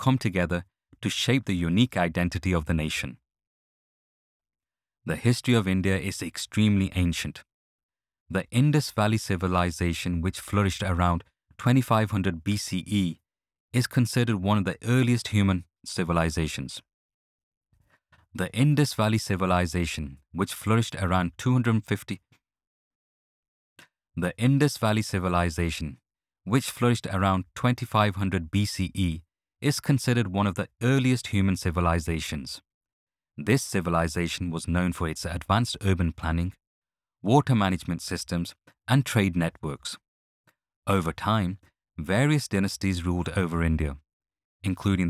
come together to shape the unique identity of the nation. The history of India is extremely ancient. The Indus Valley Civilization, which flourished around 2500 BCE, is considered one of the earliest human civilizations. The Indus Valley Civilization, which flourished around 250 The Indus Valley Civilization, which flourished around 2500 BCE, is considered one of the earliest human civilizations. This civilization was known for its advanced urban planning, water management systems, and trade networks. Over time, various dynasties ruled over India, including